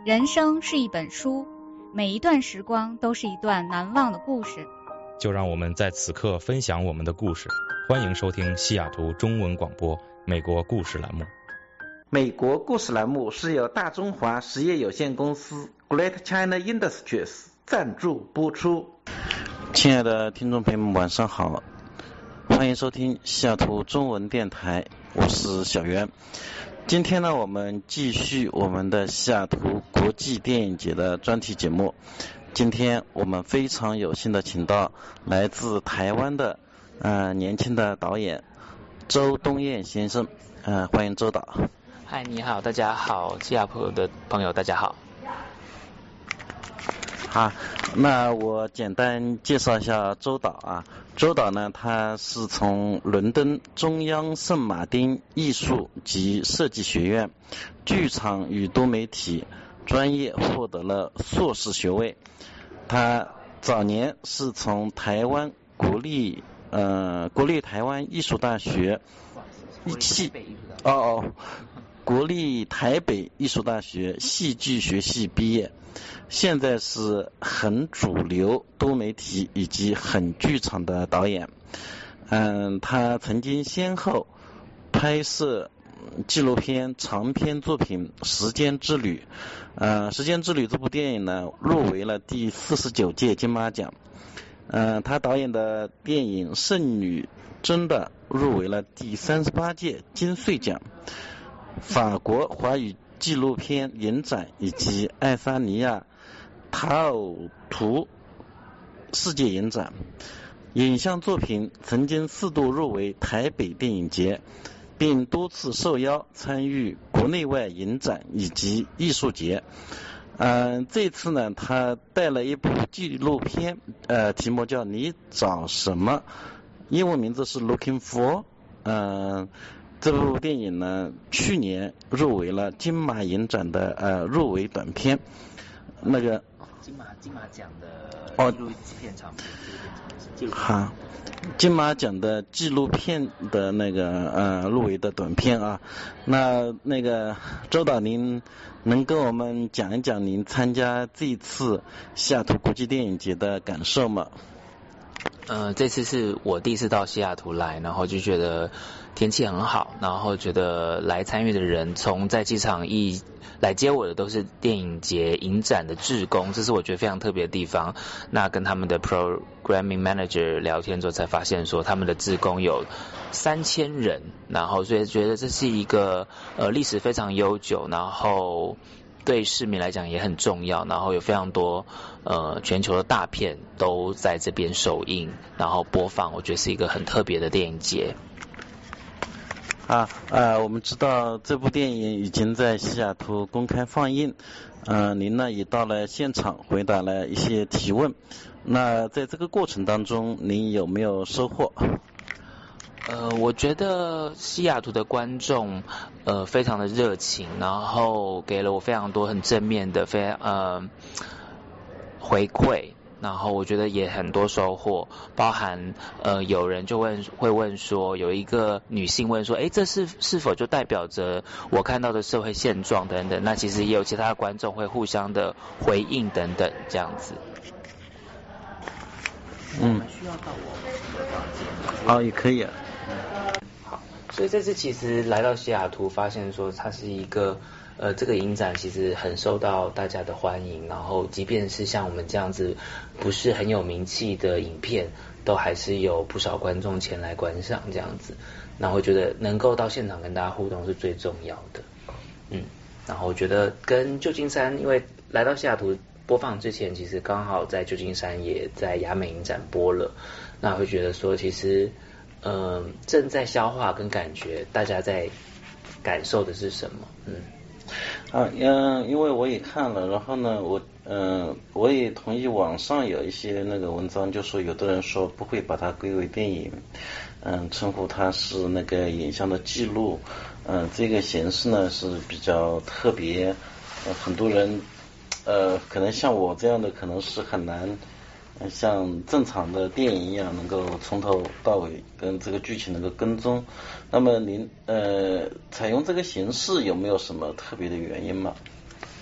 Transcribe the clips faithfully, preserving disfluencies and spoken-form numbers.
人生是一本书，每一段时光都是一段难忘的故事。 就让我们在此刻分享我们的故事。欢迎收听西雅图中文广播美国故事栏目。 美国故事栏目是由大中华实业有限公司 Great China Industries 赞助播出。 亲爱的听众朋友们，晚上好，欢迎收听西雅图中文电台，我是小袁。今天呢，我们继续我们的西雅图国际电影节的专题节目。今天我们非常有幸的请到来自台湾的呃年轻的导演周东彦先生，呃欢迎周导。 嗨，你好，大家好，西雅图的朋友大家好。 好，那我简单介绍一下周导啊。周导呢，他是从伦敦中央圣马丁艺术及设计学院剧场与多媒体专业获得了硕士学位。他早年是从台湾国立呃国立台湾艺术大学戏哦哦国立台北艺术大学戏剧学系毕业，现在是很主流多媒体以及很剧场的导演。嗯，他曾经先后拍摄纪录片长篇作品《时间之旅》。呃，《时间之旅》这部电影呢，入围了第四十九届金马奖。呃，他导演的电影《圣女真的》入围了第三十八届金穗奖。法国华语纪录片影展以及爱沙尼亚塔尔图世界影展。影像作品曾经四度入围台北电影节，并多次受邀参与国内外影展以及艺术节。嗯、呃，这次呢，他带了一部纪录片，呃，题目叫《你找什么》，英文名字是 Looking For。嗯、呃。这部电影呢，去年入围了金马影展的呃入围短片，那个金马金马奖的哦纪录片长片，纪录片好，金马奖的纪录片的那个呃入围的短片啊。那那个周导，您能跟我们讲一讲您参加这次西雅图国际电影节的感受吗？ 呃，这次是我第一次到西雅图来，然后就觉得天气很好，然后觉得来参与的人从在机场一来接我的都是电影节影展的志工，这是我觉得非常特别的地方。那跟他们的 programming manager 聊天之后才发现说他们的志工有三千人，然后所以觉得这是一个呃历史非常悠久，然后对市民来讲也很重要，然后有非常多呃全球的大片都在这边首映，然后播放，我觉得是一个很特别的电影节。 啊呃，我们知道这部电影已经在西雅图公开放映，呃，您呢也到了现场回答了一些提问。那在这个过程当中，您有没有收获？ 呃，我觉得西雅图的观众呃非常的热情，然后给了我非常多很正面的非呃回馈，然后我觉得也很多收获，包含呃有人就问会问说，有一个女性问说，诶，这是是否就代表着我看到的社会现状等等？那其实也有其他的观众会互相的回应等等这样子。 嗯， 需要到我的房间好，也可以啊。 好，所以这次其实来到西雅图，发现说它是一个呃这个影展其实很受到大家的欢迎，然后即便是像我们这样子不是很有名气的影片，都还是有不少观众前来观赏这样子。然后我觉得能够到现场跟大家互动是最重要的。嗯，然后我觉得跟旧金山，因为来到西雅图播放之前，其实刚好在旧金山也在亚美影展播了，那会觉得说其实嗯、呃、正在消化跟感觉大家在感受的是什么。嗯啊嗯，因为我也看了，然后呢，我嗯、呃、我也同意网上有一些那个文章，就说有的人说不会把它归为电影，嗯，称呼它是那个影像的记录，嗯，这个形式呢是比较特别，呃，很多人呃可能像我这样的可能是很难像正常的电影一样能够从头到尾跟这个剧情能够跟踪。那么您呃采用这个形式有没有什么特别的原因吗？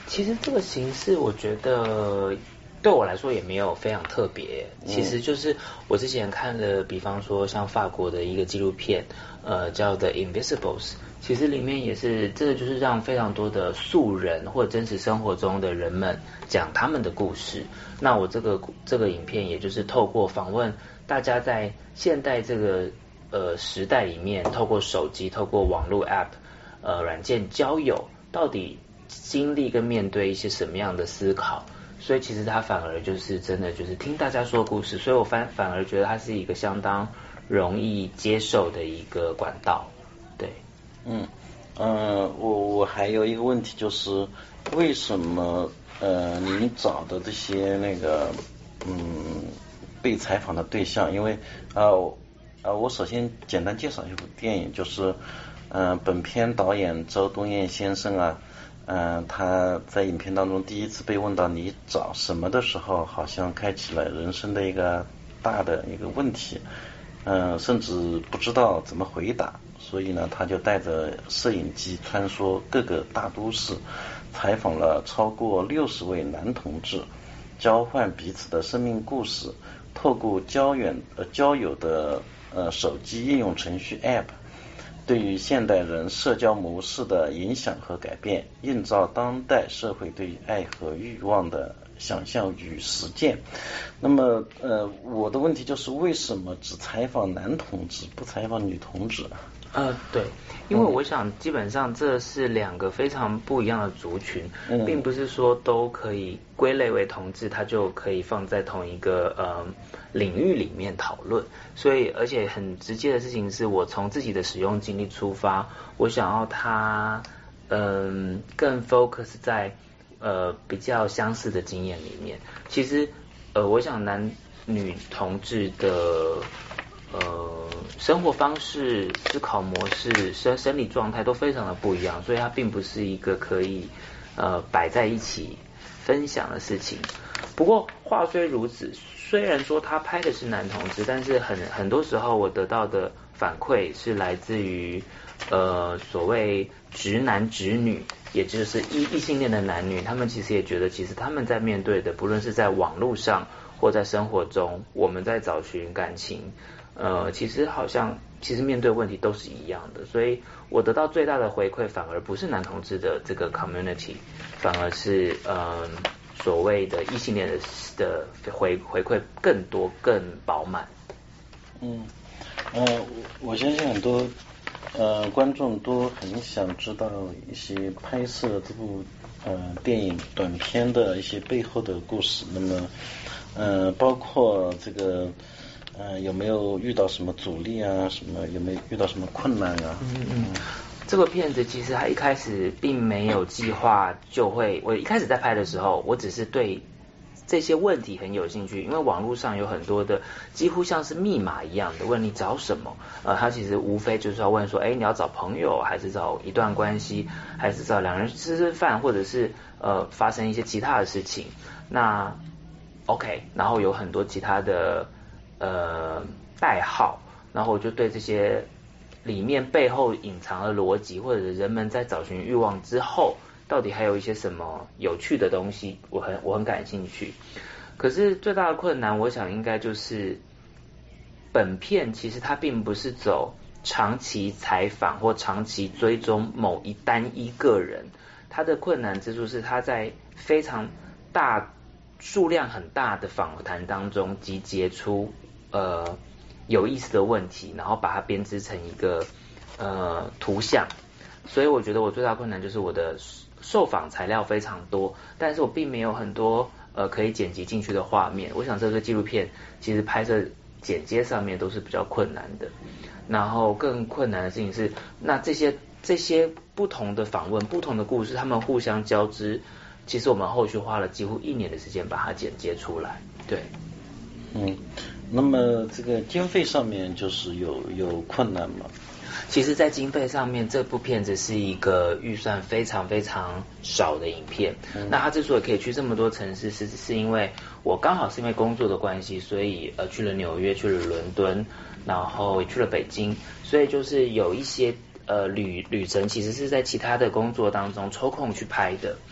其实这个形式，我觉得对我来说也没有非常特别。其实就是我之前看了，比方说像法国的一个纪录片，呃，叫 The Invisibles， 其实里面也是这个就是让非常多的素人或真实生活中的人们讲他们的故事。那我这个这个影片，也就是透过访问大家在现代这个呃时代里面，透过手机、透过网络 App、呃软件交友，到底经历跟面对一些什么样的思考，所以其实它反而就是真的就是听大家说故事，所以我反反而觉得它是一个相当容易接受的一个管道。对， 嗯呃，我我还有一个问题就是为什么呃您找的这些那个嗯被采访的对象，因为呃呃我首先简单介绍一部电影，就是呃本片导演周东彦先生啊。嗯、呃，他在影片当中第一次被问到你找什么的时候，好像开启了人生的一个大的一个问题，嗯、呃，甚至不知道怎么回答，所以呢，他就带着摄影机穿梭各个大都市，采访了超过六十位男同志，交换彼此的生命故事，透过交远呃交友的呃手机应用程序 App。对于现代人社交模式的影响和改变，映照当代社会对于爱和欲望的想象与实践。那么，呃，我的问题就是为什么只采访男同志，不采访女同志？ 呃，对，因为我想基本上这是两个非常不一样的族群，嗯、并不是说都可以归类为同志，它就可以放在同一个呃领域里面讨论。所以，而且很直接的事情是我从自己的使用经历出发，我想要它嗯、呃、更 focus 在呃比较相似的经验里面。其实呃，我想男女同志的。呃，生活方式、思考模式、生生理状态都非常的不一样，所以它并不是一个可以呃摆在一起分享的事情。不过话虽如此，虽然说他拍的是男同志，但是很很多时候我得到的反馈是来自于呃所谓直男直女，也就是异异性恋的男女，他们其实也觉得，其实他们在面对的，不论是在网络上或在生活中，我们在找寻感情。呃，其实好像其实面对问题都是一样的，所以我得到最大的回馈反而不是男同志的这个 community， 反而是呃所谓的异性恋的的回回馈更多更饱满。 嗯呃，我相信很多呃观众都很想知道一些拍摄这部呃电影短片的一些背后的故事，那么呃包括这个。呃，有没有遇到什么阻力啊？什么有没有遇到什么困难啊？ 嗯嗯，这个片子其实它一开始并没有计划就会，我一开始在拍的时候，我只是对这些问题很有兴趣，因为网络上有很多的几乎像是密码一样的问你找什么，呃，它其实无非就是要问说，哎，你要找朋友，还是找一段关系，还是找两人吃吃饭，或者是呃发生一些其他的事情。那 OK， 然后有很多其他的。呃，代号，然后我就对这些里面背后隐藏的逻辑，或者人们在找寻欲望之后，到底还有一些什么有趣的东西，我很我很感兴趣。可是最大的困难，我想应该就是本片其实它并不是走长期采访或长期追踪某一单一个人，它的困难之处是它在非常大数量很大的访谈当中集结出。呃，有意思的问题，然后把它编织成一个呃图像，所以我觉得我最大困难就是我的受访材料非常多，但是我并没有很多呃可以剪辑进去的画面。我想这个纪录片其实拍摄剪接上面都是比较困难的，然后更困难的事情是，那这些这些不同的访问、不同的故事，他们互相交织，其实我们后续花了几乎一年的时间把它剪接出来。对， 嗯。那么这个经费上面就是有有困难吗？ 其实，在经费上面，这部片子是一个预算非常非常少的影片。嗯、那它之所以可以去这么多城市，是是因为我刚好是因为工作的关系，所以呃去了纽约，去了伦敦，然后也去了北京，所以就是有一些呃旅旅程，其实是在其他的工作当中抽空去拍的。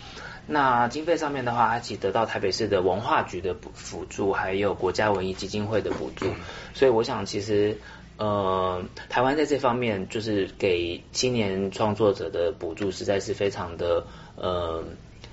那经费上面的话，它其实得到台北市的文化局的辅助，还有国家文艺基金会的补助，所以我想其实呃，台湾在这方面就是给青年创作者的补助实在是非常的呃。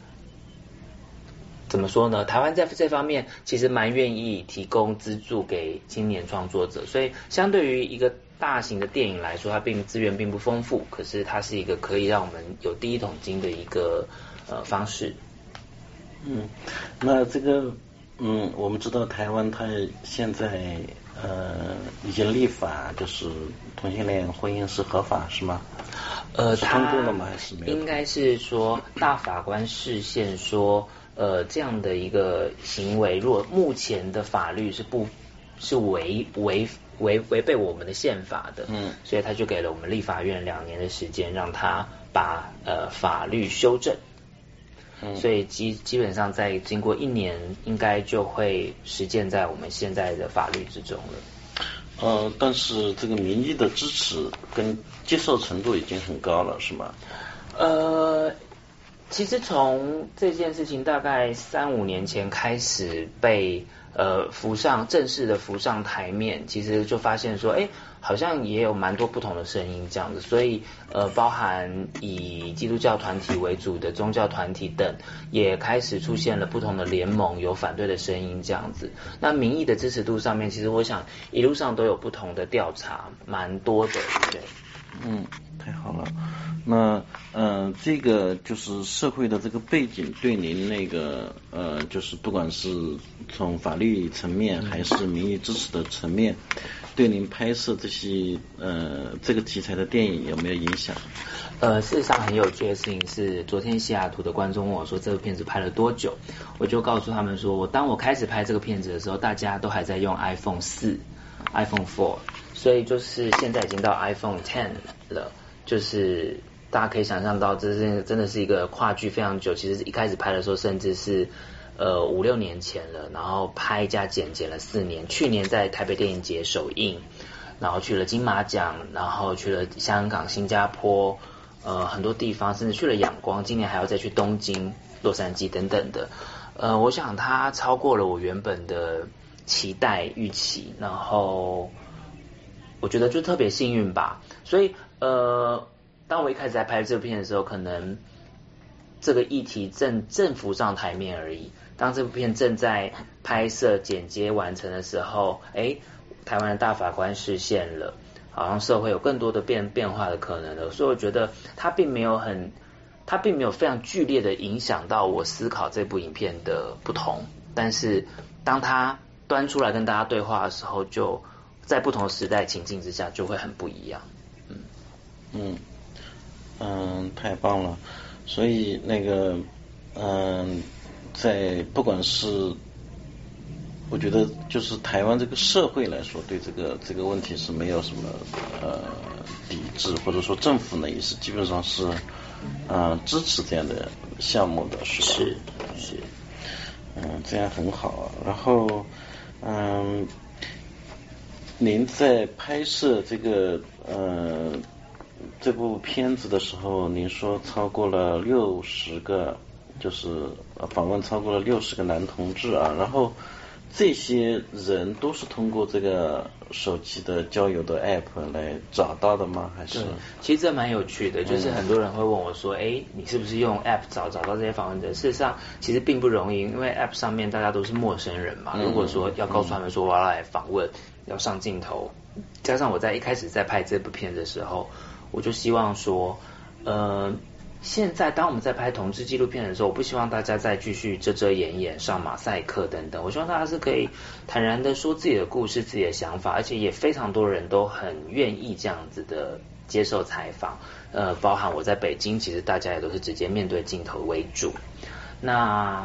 怎么说呢？台湾在这方面其实蛮愿意提供资助给青年创作者，所以相对于一个大型的电影来说，它并资源并不丰富，可是它是一个可以让我们有第一桶金的一个呃方式。 嗯，那这个嗯，我们知道台湾它现在呃已经立法，就是同性恋婚姻是合法是吗？ 呃， 是通过了吗？还是没有？ 应该是说大法官释宪说。呃，这样的一个行为，如果目前的法律是不是违违违违背我们的宪法的，嗯，所以他就给了我们立法院两年的时间，让他把呃法律修正，嗯，所以基基本上在经过一年，应该就会实践在我们现在的法律之中了。 呃，但是这个民意的支持跟接受程度已经很高了，是吗？ 呃。其实从这件事情大概三五年前开始被呃浮上正式的浮上台面，其实就发现说，哎，好像也有蛮多不同的声音这样子，所以呃包含以基督教团体为主的宗教团体等，也开始出现了不同的联盟，有反对的声音这样子。那民意的支持度上面，其实我想一路上都有不同的调查，蛮多的，对。 嗯，太好了。那呃，这个就是社会的这个背景对您那个呃，就是不管是从法律层面还是民意支持的层面，对您拍摄这些呃这个题材的电影有没有影响？ 呃，事实上很有趣的事情是，昨天西雅图的观众问我说这个片子拍了多久，我就告诉他们说，我当我开始拍这个片子的时候，大家都还在用 iPhone 四、iPhone 四，所以就是现在已经到 iPhone 十了，就是大家可以想象到，这是真的是一个跨距非常久。其实一开始拍的时候，甚至是呃五六年前了，然后拍加剪剪了四年。去年在台北电影节首映，然后去了金马奖，然后去了香港、新加坡，呃很多地方，甚至去了仰光。今年还要再去东京、洛杉矶等等的。呃，我想它超过了我原本的期待预期，然后我觉得就特别幸运吧。所以呃。当我一开始在拍这部片的时候，可能这个议题正正浮上台面而已。当这部片正在拍摄、剪接完成的时候，哎，台湾的大法官释宪了，好像社会有更多的变变化的可能了。所以我觉得它并没有很，它并没有非常剧烈的影响到我思考这部影片的不同。但是当它端出来跟大家对话的时候，就在不同时代情境之下就会很不一样。嗯嗯。嗯，太棒了。所以那个，嗯，在不管是，我觉得就是台湾这个社会来说，对这个这个问题是没有什么呃抵制，或者说政府呢也是基本上是嗯、呃、支持这样的项目的，是吧？ 是是， 嗯，这样很好啊。然后嗯，您在拍摄这个呃。这部片子的时候，您说超过了六十个，就是访问超过了六十个男同志啊。然后这些人都是通过这个手机的交友的 app 来找到的吗？还是？ 其实这蛮有趣的，就是很多人会问我说，哎、嗯，你是不是用 app 找找到这些访问者？事实上，其实并不容易，因为 app 上面大家都是陌生人嘛。嗯、如果说要告诉他们说我要来访问，要上镜头，加上我在一开始在拍这部片的时候。我就希望说，呃，现在当我们在拍同志纪录片的时候，我不希望大家再继续遮遮掩掩、上马赛克等等。我希望大家是可以坦然的说自己的故事、自己的想法，而且也非常多人都很愿意这样子的接受采访。呃，包含我在北京，其实大家也都是直接面对镜头为主。那，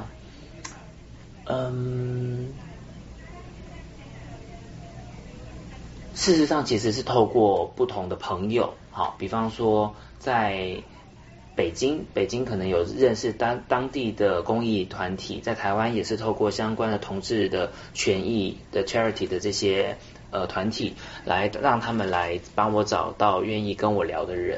嗯。事实上，其实是透过不同的朋友，好，比方说在北京，北京可能有认识当当地的公益团体，在台湾也是透过相关的同志的权益的 charity 的这些呃团体，来让他们来帮我找到愿意跟我聊的人。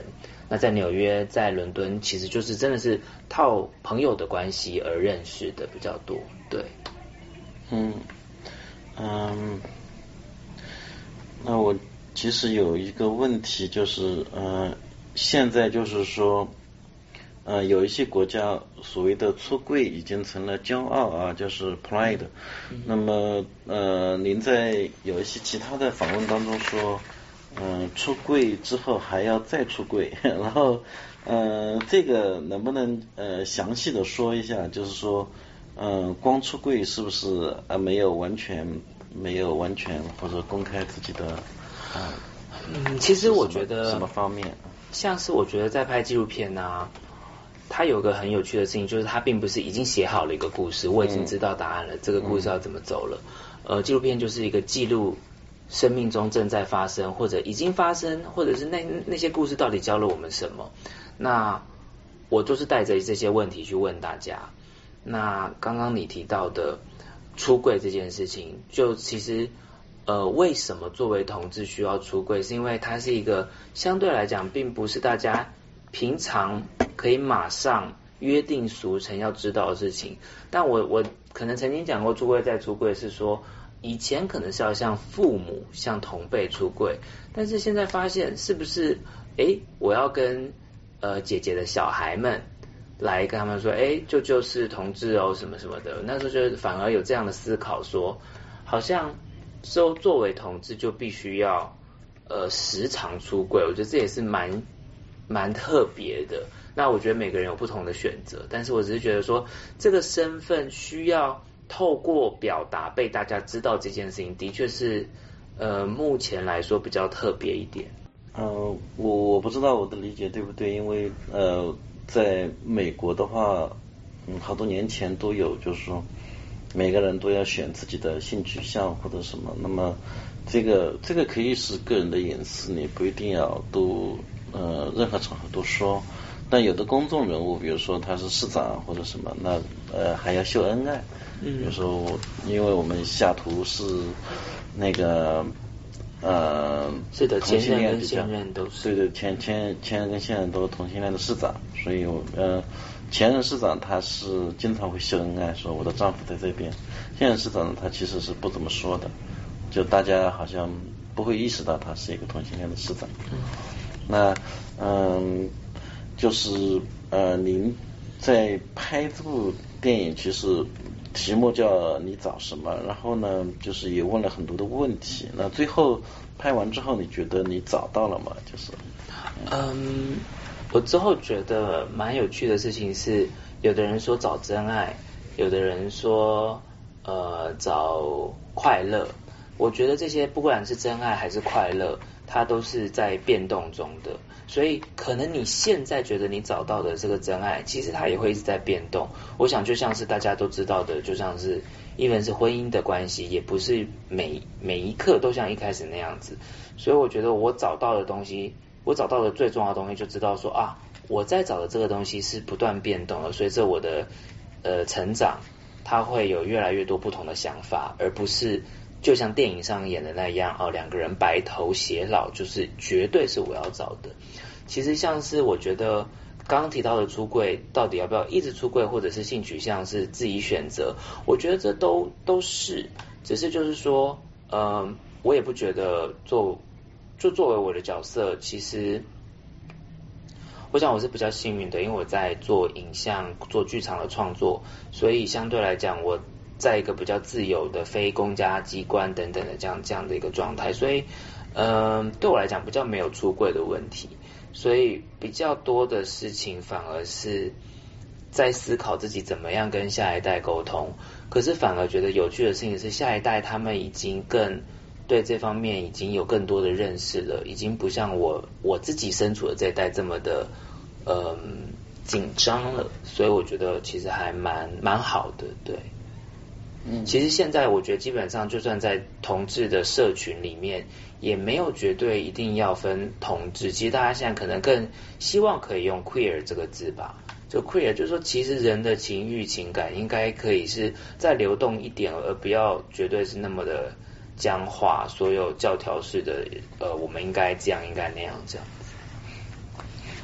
那在纽约、在伦敦，其实就是真的是靠朋友的关系而认识的比较多。对， 嗯嗯，那我其实有一个问题就是，呃，现在就是说，呃，有一些国家所谓的出柜已经成了骄傲啊，就是 pride。嗯、那么，呃，您在有一些其他的访问当中说，嗯、呃，出柜之后还要再出柜，然后，呃，这个能不能呃详细的说一下？就是说，嗯、呃，光出柜是不是呃没有完全没有完全或者公开自己的啊？ 嗯，其实我觉得什么方面？ 像是我觉得在拍纪录片啊。它有个很有趣的事情，就是它并不是已经写好了一个故事，我已经知道答案了，嗯、这个故事要怎么走了。呃，纪录片就是一个记录生命中正在发生，或者已经发生，或者是那那些故事到底教了我们什么。那我就是带着这些问题去问大家。那刚刚你提到的出柜这件事情，就其实呃，为什么作为同志需要出柜，是因为它是一个相对来讲，并不是大家平常可以马上约定俗成要知道的事情。但我我可能曾经讲过出柜再出柜，是说以前可能是要向父母向同辈出柜，但是现在发现是不是诶我要跟呃姐姐的小孩们来跟他们说诶舅舅是同志哦什么什么的。那时候就反而有这样的思考，说好像说作为同志就必须要呃时常出柜，我觉得这也是蛮蛮特别的。那我觉得每个人有不同的选择，但是我只是觉得说这个身份需要透过表达被大家知道这件事情，的确是呃目前来说比较特别一点。 呃，我我不知道我的理解对不对，因为呃在美国的话，嗯，好多年前都有，就是说每个人都要选自己的性取向或者什么，那么这个这个可以是个人的隐私，你不一定要都呃任何场合都说。但有的公众人物，比如说他是市长或者什么，那呃还要秀恩爱。嗯，比如说我，因为我们西雅图是那个呃， 是的， 同性恋跟现任都是， 对对，前前前任跟现任都是同性恋的市长，所以我呃前任市长他是经常会秀恩爱，说我的丈夫在这边。现任市长他其实是不怎么说的，就大家好像不会意识到他是一个同性恋的市长。嗯，那嗯。就是呃，您在拍这部电影，其实题目叫你找什么，然后呢，就是也问了很多的问题。那最后拍完之后，你觉得你找到了吗？就是， 嗯，我之后觉得蛮有趣的事情是，有的人说找真爱，有的人说呃找快乐。我觉得这些不管是真爱还是快乐，它都是在变动中的。所以可能你现在觉得你找到的这个真爱，其实它也会一直在变动。我想就像是大家都知道的，就像是even是婚姻的关系，也不是每每一刻都像一开始那样子。所以我觉得我找到的东西，我找到的最重要的东西，就知道说啊，我在找的这个东西是不断变动的，随着我的呃成长，它会有越来越多不同的想法，而不是就像电影上演的那样哦，两个人白头偕老，就是绝对是我要找的。其实像是我觉得刚刚提到的出柜，到底要不要一直出柜，或者是性取向是自己选择，我觉得这都都是，只是就是说，呃，我也不觉得做就作为我的角色，其实我想我是比较幸运的，因为我在做影像、做剧场的创作，所以相对来讲我在一个比较自由的非公家机关等等的这样这样的一个状态，所以呃对我来讲比较没有出柜的问题，所以比较多的事情反而是在思考自己怎么样跟下一代沟通。可是反而觉得有趣的事情是，下一代他们已经更对这方面已经有更多的认识了，已经不像我我自己身处的这一代这么的呃紧张了，所以我觉得其实还蛮蛮好的，对。嗯，其实现在我觉得基本上就算在同志的社群里面，也没有绝对一定要分同志，其实大家现在可能更希望可以用 queer 这个字吧。就 queer 就是说其实人的情欲情感应该可以是再流动一点，而不要绝对是那么的僵化，所有教条式的呃我们应该这样应该那样这样。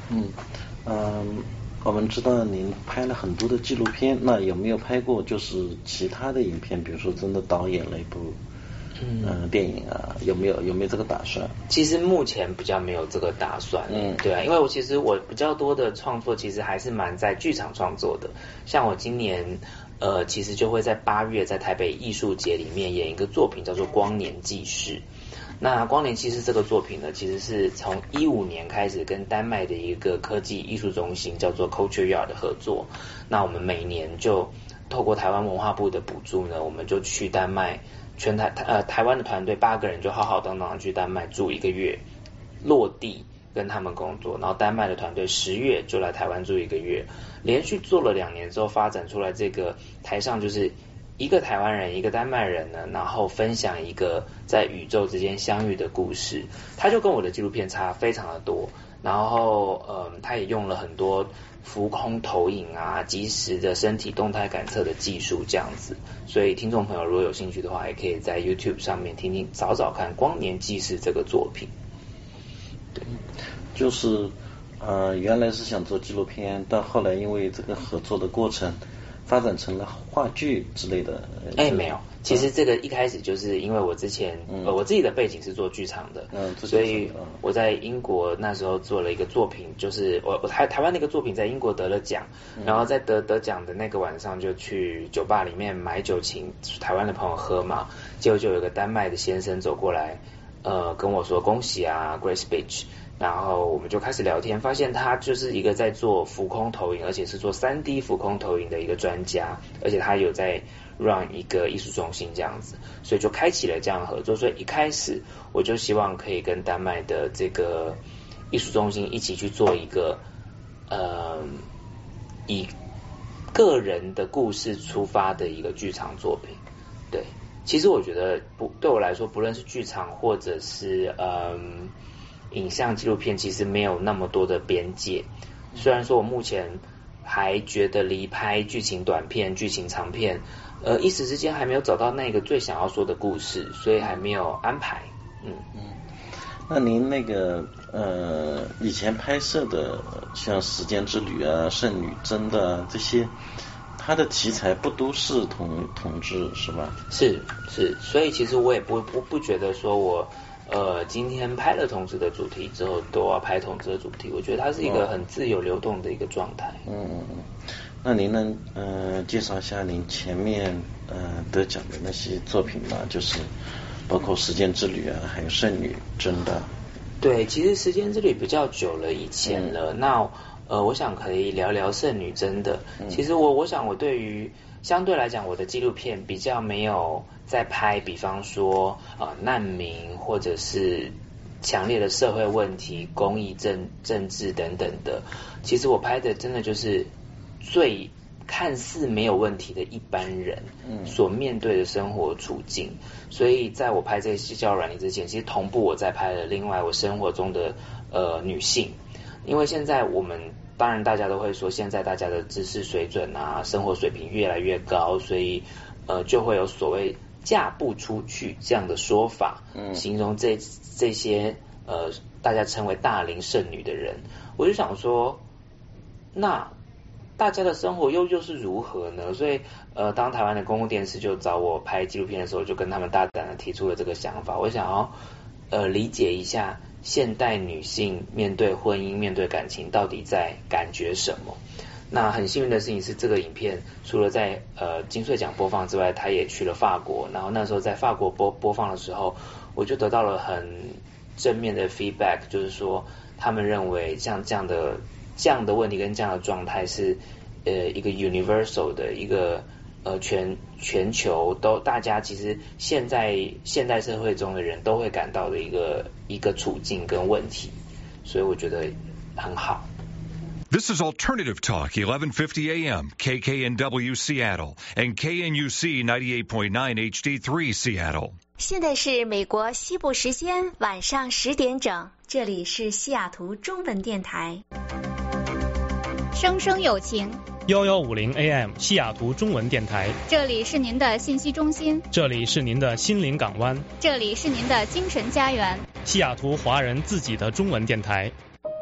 嗯嗯，我们知道您拍了很多的纪录片，那有没有拍过就是其他的影片，比如说真的导演了一部嗯、呃、电影啊？有没有有没有这个打算？ 其实目前比较没有这个打算，嗯，对啊，因为我其实我比较多的创作其实还是蛮在剧场创作的，像我今年呃其实就会在八月在台北艺术节里面演一个作品叫做《光年纪事》。那光年纪事这个作品呢，其实是从一五年开始跟丹麦的一个科技艺术中心叫做 Culture Yard 合作。那我们每年就透过台湾文化部的补助呢，我们就去丹麦，全台呃台湾的团队八个人就浩浩荡荡的去丹麦住一个月，落地跟他们工作，然后丹麦的团队十月就来台湾住一个月，连续做了两年之后，发展出来这个台上就是一个台湾人，一个丹麦人呢，然后分享一个在宇宙之间相遇的故事。他就跟我的纪录片差非常的多，然后呃，他也用了很多浮空投影啊、即时的身体动态感测的技术这样子。所以听众朋友如果有兴趣的话，也可以在 YouTube 上面听听、找找看《光年纪事》这个作品。 对，就是呃，原来是想做纪录片，但后来因为这个合作的过程，发展成了话剧之类的。 哎，没有，其实这个一开始就是因为我之前、嗯、呃我自己的背景是做剧场的，嗯，所以我在英国那时候做了一个作品，就是我我台台湾那个作品在英国得了奖，嗯、然后在得得奖的那个晚上就去酒吧里面买酒请台湾的朋友喝嘛，结果就有个丹麦的先生走过来，呃跟我说恭喜啊 Great speech。然后我们就开始聊天，发现他就是一个在做浮空投影，而且是做 三 D 浮空投影的一个专家，而且他有在 run 一个艺术中心这样子，所以就开启了这样的合作。所以一开始我就希望可以跟丹麦的这个艺术中心一起去做一个呃以个人的故事出发的一个剧场作品。对，其实我觉得不对我来说，不论是剧场或者是嗯影像纪录片，其实没有那么多的边界。虽然说我目前还觉得离拍剧情短片、剧情长片，呃，一时之间还没有找到那个最想要说的故事，所以还没有安排。嗯嗯。 那您那个呃以前拍摄的像《时间之旅》啊、《圣女贞》的这些，它的题材不都是同同志是吧？ 是是，所以其实我也不不不觉得说我。呃，今天拍了同志的主题之后，都要拍同志的主题，我觉得它是一个很自由流动的一个状态。 嗯嗯嗯。那您能呃介绍一下您前面呃得奖的那些作品吗？就是包括《时间之旅》啊，还有《圣女贞》的。 对，其实《时间之旅》比较久了以前了。嗯、那呃，我想可以聊聊《圣女贞》的。嗯、其实我我想我对于相对来讲，我的纪录片比较没有在拍，比方说呃难民或者是强烈的社会问题、公益政政治等等的。其实我拍的真的就是最看似没有问题的一般人所面对的生活处境。嗯、所以在我拍这些交友软体之前，其实同步我在拍了另外我生活中的呃女性，因为现在我们。当然，大家都会说，现在大家的知识水准啊，生活水平越来越高，所以呃，就会有所谓嫁不出去这样的说法，嗯，形容这这些呃，大家称为大龄剩女的人。我就想说，那大家的生活又又是如何呢？所以呃，当台湾的公共电视就找我拍纪录片的时候，就跟他们大胆的提出了这个想法。我想要呃理解一下。现代女性面对婚姻、面对感情，到底在感觉什么？那很幸运的事情是，这个影片除了在呃金穗奖播放之外，它也去了法国。然后那时候在法国播播放的时候，我就得到了很正面的 feedback， 就是说他们认为像这样的这样的问题跟这样的状态是呃一个 universal 的一个。呃，全全球都，大家其实现在现代社会中的人都会感到的一个一个处境跟问题，所以我觉得很好。 This is Alternative Talk, eleven fifty A M, K K N W Seattle, and K N U C ninety-eight point nine H D three Seattle. 现在是美国西部时间晚上十点整，这里是西雅图中文电台。 生生有情。 幺幺五零 A M 西雅图中文电台， 这里是您的信息中心， 这里是您的心灵港湾， 这里是您的精神家园， 西雅图华人自己的中文电台。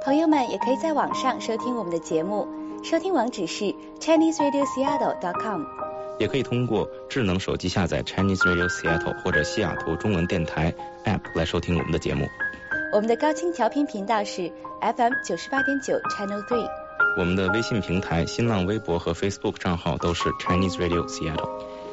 朋友们也可以在网上收听我们的节目，收听网址是 Chinese Radio Seattle dot com， 也可以通过智能手机下载 Chinese Radio Seattle 或者西雅图中文电台 App 来收听我们的节目。 我们的高清调频频道是 F M 九十八点九 Channel three。 我们的微信平台、新浪微博和 Facebook 账号都是 Chinese Radio Seattle。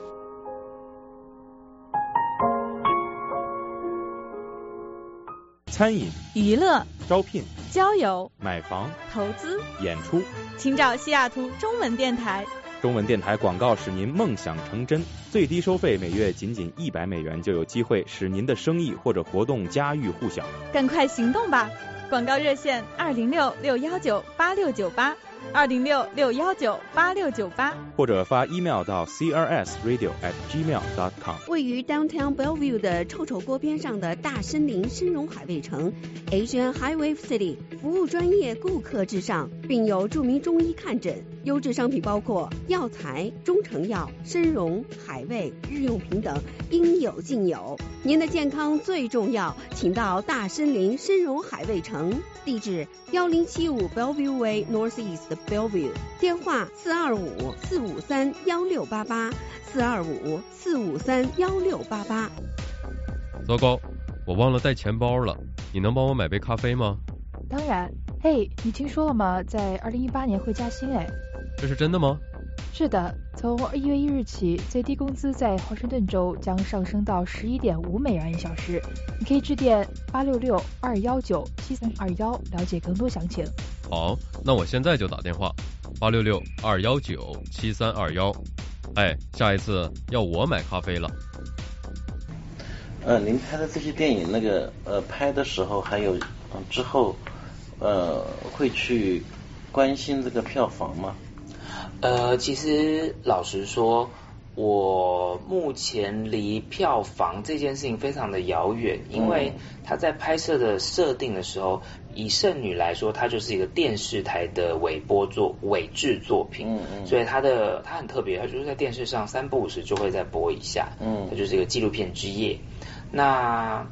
餐饮、 娱乐、 招聘、 交友、 买房、 投资、 演出， 请找西雅图中文电台。 中文电台广告使您梦想成真，最低收费每月仅仅一百美元，就有机会使您的生意或者活动家喻户晓。 赶快行动吧！广告热线二零六六幺九八六九八，二零六六幺九八六九八， 或者发 email 到 c r s radio at gmail dot com。 位于 Downtown Bellevue 的臭臭锅边上的大森林深融海味城 Asian Highway City， 服务专业，顾客至上，并有著名中医看诊。优质商品包括药材、中成药、参茸、海味、日用品等，应有尽有。您的健康最重要，请到大森林深融海味城，地址一零七五 Bellevue Way Northeast Bellevue， 电话四二五四五三一六八八，四二五四五三一六八八。 糟糕，我忘了带钱包了，你能帮我买杯咖啡吗？ 当然。嘿，你听说了吗？在二零一八年会加薪哎。 这是真的吗？ 是的，从一月一日起，最低工资在华盛顿州将上升到十一点五美元一小时。你可以致电八六六二幺九七三二幺了解更多详情。 好，那我现在就打电话，八六六二幺九七三二幺。哎，下一次要我买咖啡了。 呃，您拍的这些电影，那个呃拍的时候还有、呃、之后。呃，会去关心这个票房吗？ 呃，其实老实说，我目前离票房这件事情非常的遥远，因为他在拍摄的设定的时候，以圣女来说，它就是一个电视台的尾播作尾制作品，嗯嗯，所以它的它很特别，它就是在电视上三不五时就会再播一下，嗯，它就是一个纪录片之夜。那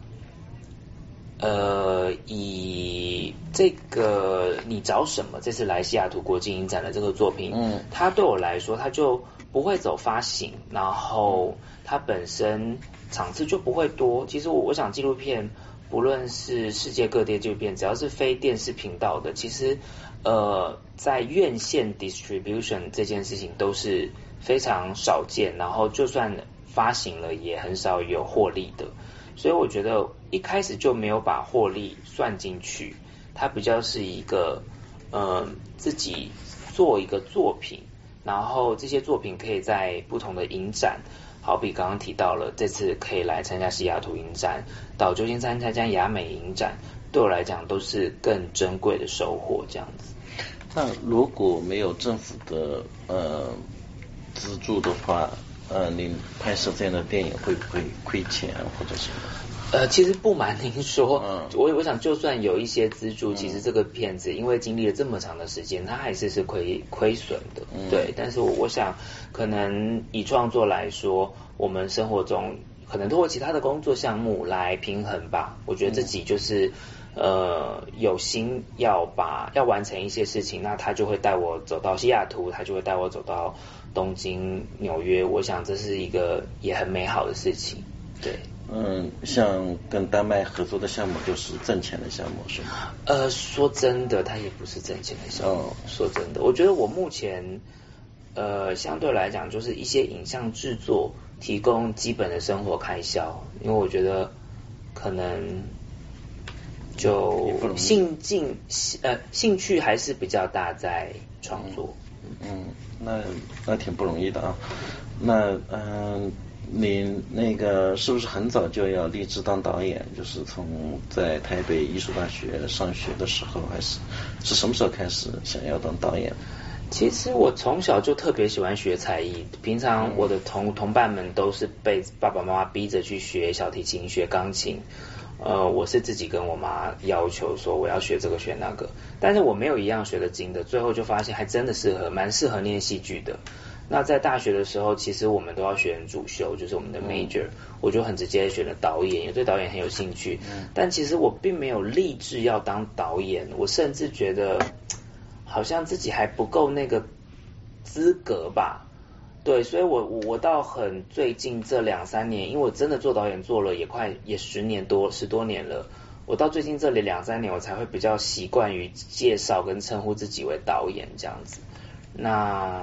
呃，以这个你找什么这次来西雅图国际影展的这个作品，嗯，它对我来说，它就不会走发行，然后它本身场次就不会多。其实我我想纪录片，不论是世界各地纪录片，只要是非电视频道的，其实呃在院线 distribution 这件事情都是非常少见，然后就算发行了，也很少有获利的。所以我觉得一开始就没有把获利算进去，它比较是一个呃自己做一个作品，然后这些作品可以在不同的影展，好比刚刚提到了这次可以来参加西雅图影展，到旧金山参加亚美影展，对我来讲都是更珍贵的收获这样子。 那如果没有政府的呃资助的话，呃，您拍摄这样的电影会不会亏钱或者什么？ 呃，其实不瞒您说，嗯、我我想就算有一些资助，嗯、其实这个片子因为经历了这么长的时间，它还是是亏亏损的，嗯、对。但是我我想，可能以创作来说，我们生活中可能通过其他的工作项目来平衡吧。我觉得自己就是。嗯呃，有心要把要完成一些事情，那他就会带我走到西雅图，他就会带我走到东京、纽约。我想这是一个也很美好的事情。对， 嗯，像跟丹麦合作的项目就是挣钱的项目是吗？ 呃，说真的，它也不是挣钱的项目。哦、说真的，我觉得我目前呃相对来讲，就是一些影像制作提供基本的生活开销，因为我觉得可能。就兴进呃兴趣还是比较大在创作， 嗯，那那挺不容易的啊。那嗯、呃，你那个是不是很早就要立志当导演？就是从在台北艺术大学上学的时候，还是是什么时候开始想要当导演？ 其实我从小就特别喜欢学才艺，平常我的同同伴们都是被爸爸妈妈逼着去学小提琴、学钢琴。呃，我是自己跟我妈要求说我要学这个学那个，但是我没有一样学得精的，最后就发现还真的适合，蛮适合念戏剧的。 那在大学的时候，其实我们都要选主修，就是我们的 major，、嗯、我就很直接选了导演，也对导演很有兴趣。嗯、但其实我并没有立志要当导演，我甚至觉得好像自己还不够那个资格吧。对，所以我我到很最近这两三年，因为我真的做导演做了也快也十年多十多年了，我到最近这里两三年，我才会比较习惯于介绍跟称呼自己为导演这样子。那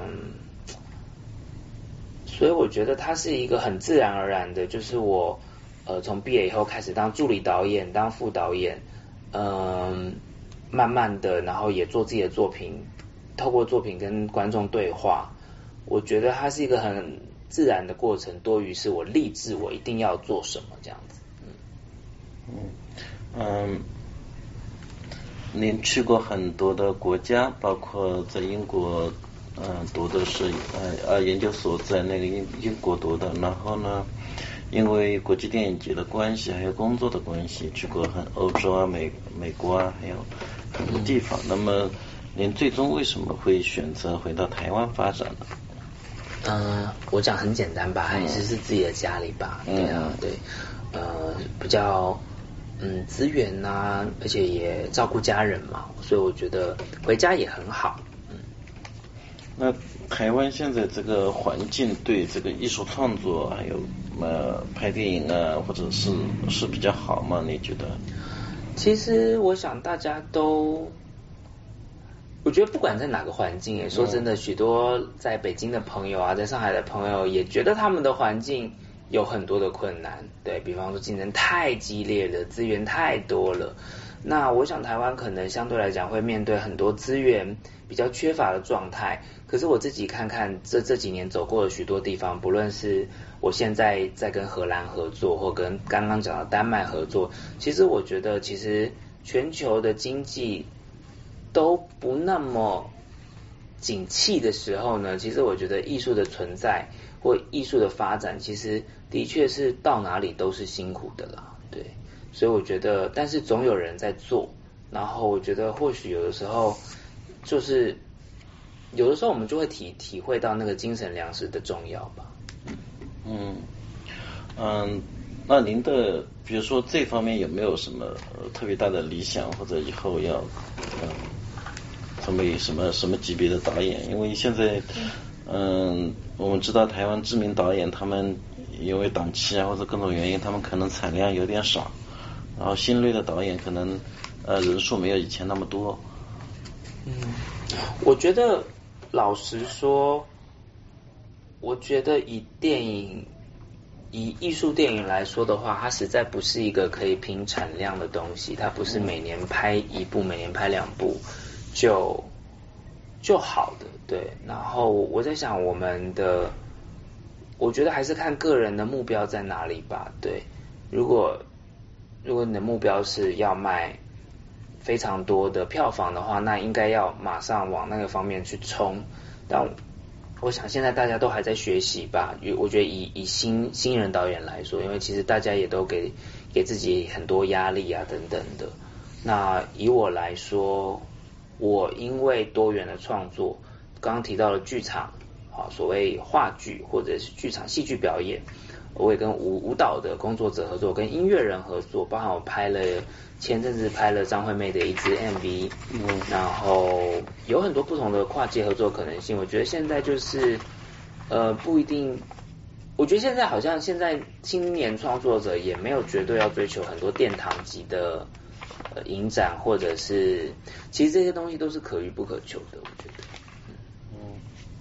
所以我觉得它是一个很自然而然的，就是我呃从毕业以后开始当助理导演，当副导演，嗯、呃，慢慢的，然后也做自己的作品，透过作品跟观众对话。我觉得它是一个很自然的过程，多于是我立志我一定要做什么这样子。 嗯嗯，您去过很多的国家，包括在英国，嗯、呃，读的是呃呃研究所在那个英英国读的，然后呢，因为国际电影节的关系，还有工作的关系，去过很欧洲啊、美美国啊，还有很多地方。嗯、那么您最终为什么会选择回到台湾发展呢？ 嗯、呃，我讲很简单吧，还是是自己的家里吧，嗯、对啊，对，呃，比较嗯资源呐、啊，而且也照顾家人嘛，所以我觉得回家也很好。嗯， 那台湾现在这个环境对这个艺术创作还有呃拍电影啊，或者是是比较好吗？你觉得？ 其实我想大家都。我觉得不管在哪个环境，也说真的，许多在北京的朋友啊，在上海的朋友也觉得他们的环境有很多的困难，对，比方说竞争太激烈了，资源太多了。那我想台湾可能相对来讲会面对很多资源比较缺乏的状态。可是我自己看看这这几年走过了许多地方，不论是我现在在跟荷兰合作，或跟刚刚讲的丹麦合作，其实我觉得其实全球的经济都不那么景气的时候呢，其实我觉得艺术的存在或艺术的发展，其实的确是到哪里都是辛苦的啦，对，所以我觉得，但是总有人在做，然后我觉得或许有的时候就是有的时候我们就会体体会到那个精神粮食的重要吧。 嗯嗯，那您的比如说这方面有没有什么、呃、特别大的理想，或者以后要嗯？成为什么什么级别的导演？因为现在，嗯，我们知道台湾知名导演，他们因为档期啊或者各种原因，他们可能产量有点少，然后新锐的导演可能呃人数没有以前那么多。 嗯，我觉得老实说，我觉得以电影以艺术电影来说的话，它实在不是一个可以拼产量的东西，它不是每年拍一部，每年拍两部。就就好的，对。然后我在想，我们的，我觉得还是看个人的目标在哪里吧。对，如果如果你的目标是要卖非常多的票房的话，那应该要马上往那个方面去冲。但我想现在大家都还在学习吧。我觉得以以新新人导演来说，因为其实大家也都给给自己很多压力啊等等的。那以我来说，我因为多元的创作，刚刚提到了剧场，啊，所谓话剧或者是剧场戏剧表演，我也跟舞舞蹈的工作者合作，跟音乐人合作，包含我拍了前阵子拍了张惠妹的一支 M V， 嗯，然后有很多不同的跨界合作可能性。我觉得现在就是呃不一定，我觉得现在好像现在青年创作者也没有绝对要追求很多殿堂级的。呃，影展或者是，其实这些东西都是可遇不可求的，我觉得。 嗯，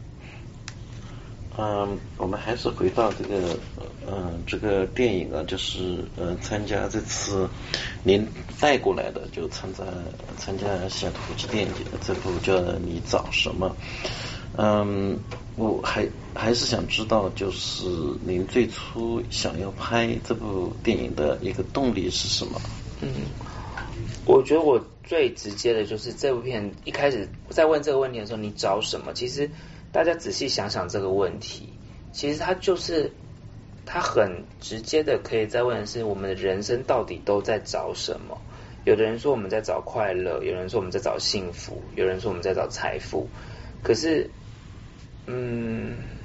嗯，我们还是回到这个，嗯、呃，这个电影啊，就是呃，参加这次您带过来的，就参加参加西雅图国际电影节的这部叫《你找什么》。嗯，我还还是想知道，就是您最初想要拍这部电影的一个动力是什么？ 嗯。我觉得我最直接的就是这部片一开始在问这个问题的时候，你找什么？其实大家仔细想想这个问题，其实它就是它很直接的可以再问的是，我们的人生到底都在找什么？有的人说我们在找快乐，有人说我们在找幸福，有人说我们在找财富。可是，嗯，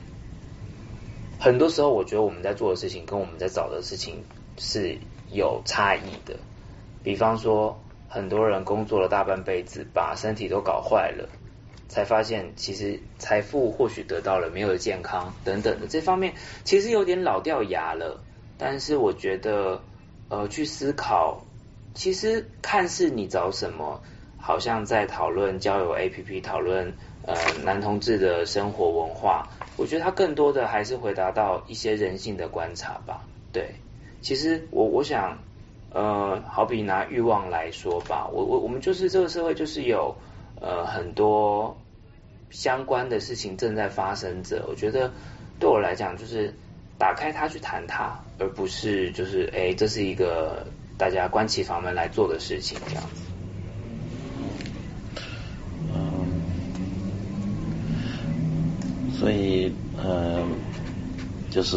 很多时候我觉得我们在做的事情跟我们在找的事情是有差异的。比方说很多人工作了大半辈子，把身体都搞坏了，才发现其实财富或许得到了，没有健康等等的，这方面其实有点老掉牙了。但是我觉得呃去思考，其实看似你找什么，好像在讨论交友 A P P， 讨论呃男同志的生活文化，我觉得它更多的还是回答到一些人性的观察吧。对，其实我我想呃好比拿欲望来说吧，我我我们就是这个社会就是有呃很多相关的事情正在发生着，我觉得对我来讲就是打开它去谈它，而不是就是哎这是一个大家关起房门来做的事情这样子。 所以，嗯、呃，就是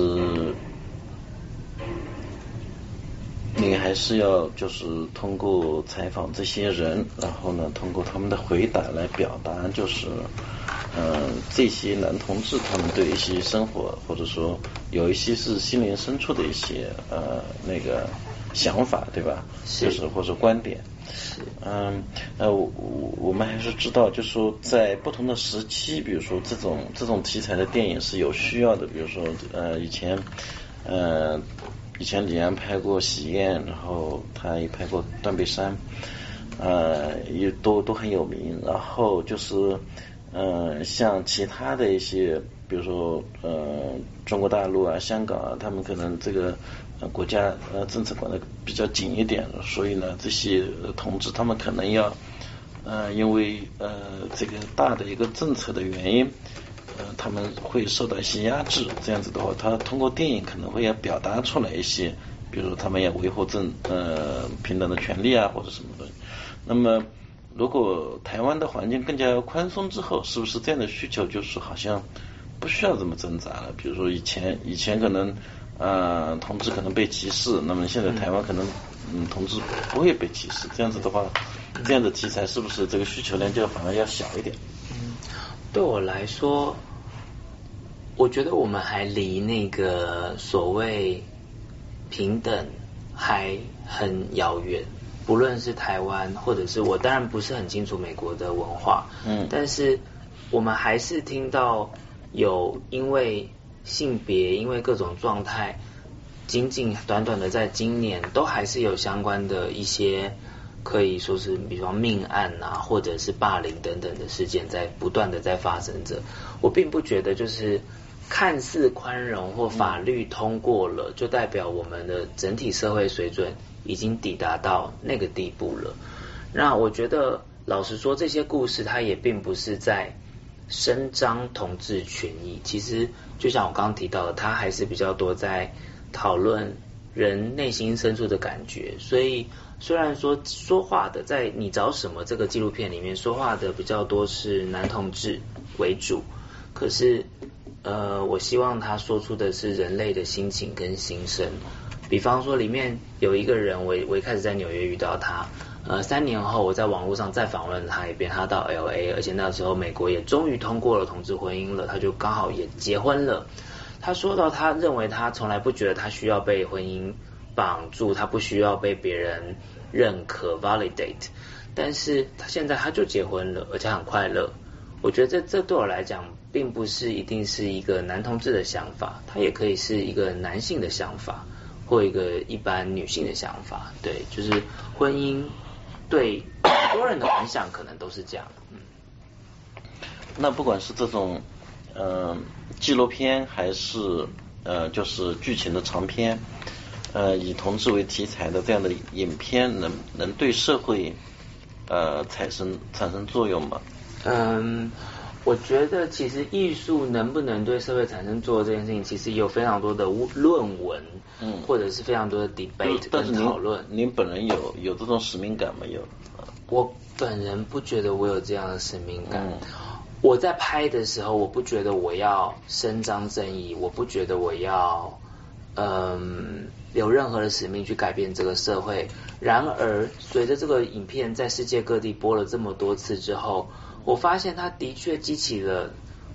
你还是要就是通过采访这些人，然后呢，通过他们的回答来表达，就是嗯、呃，这些男同志他们对一些生活，或者说有一些是心灵深处的一些呃那个想法，对吧？ 是， 就是或者观点。 是， 嗯，呃，我我们还是知道，就是说在不同的时期，比如说这种这种题材的电影是有需要的，比如说呃以前呃以前李安拍过《喜宴》，然后他也拍过《断背山》，呃也都都很有名。然后就是呃像其他的一些，比如说呃中国大陆啊、香港啊，他们可能这个。国家呃政策管得比较紧一点，所以呢，这些同志他们可能要呃因为呃这个大的一个政策的原因，呃他们会受到一些压制。这样子的话，他通过电影可能会要表达出来一些，比如说他们要维护正呃平等的权利啊，或者什么的。那么如果台湾的环境更加宽松之后，是不是这样的需求就是好像不需要这么挣扎了？比如说以前以前可能。呃，同志可能被歧视，那么现在台湾可能，嗯，同志不会被歧视。这样子的话，这样的题材是不是这个需求量就反而要小一点？ 嗯，对我来说，我觉得我们还离那个所谓平等还很遥远。不论是台湾，或者是我，当然不是很清楚美国的文化，嗯，但是我们还是听到有因为。性别因为各种状态，仅仅短短的在今年都还是有相关的一些可以说是比方命案啊，或者是霸凌等等的事件在不断的在发生着。我并不觉得就是看似宽容或法律通过了，就代表我们的整体社会水准已经抵达到那个地步了。那我觉得老实说，这些故事它也并不是在伸张同志权益，其实就像我刚刚提到的，它还是比较多在讨论人内心深处的感觉。所以虽然说说话的在你找什么这个纪录片里面说话的比较多是男同志为主，可是呃，我希望他说出的是人类的心情跟心声。比方说里面有一个人，我我一开始在纽约遇到他，呃，三年后我在网络上再访问他一遍，他到 L A， 而且那时候美国也终于通过了同志婚姻了，他就刚好也结婚了。他说到他认为他从来不觉得他需要被婚姻绑住，他不需要被别人认可 validate， 但是他现在他就结婚了，而且很快乐。我觉得这这对我来讲并不是一定是一个男同志的想法，它也可以是一个男性的想法或一个一般女性的想法。对，就是婚姻对很多人的影响可能都是这样。嗯， 那不管是这种呃纪录片还是呃就是剧情的长片，呃以同志为题材的这样的影片，能能对社会呃产生产生作用吗？ 嗯，我觉得其实艺术能不能对社会产生作用这件事情，其实有非常多的论文，嗯，或者是非常多的 debate 跟讨论。 您本人有有这种使命感吗？有？ 我本人不觉得我有这样的使命感。嗯，我在拍的时候，我不觉得我要伸张正义，我不觉得我要嗯有任何的使命去改变这个社会。然而，随着这个影片在世界各地播了这么多次之后，我发现它的确激起了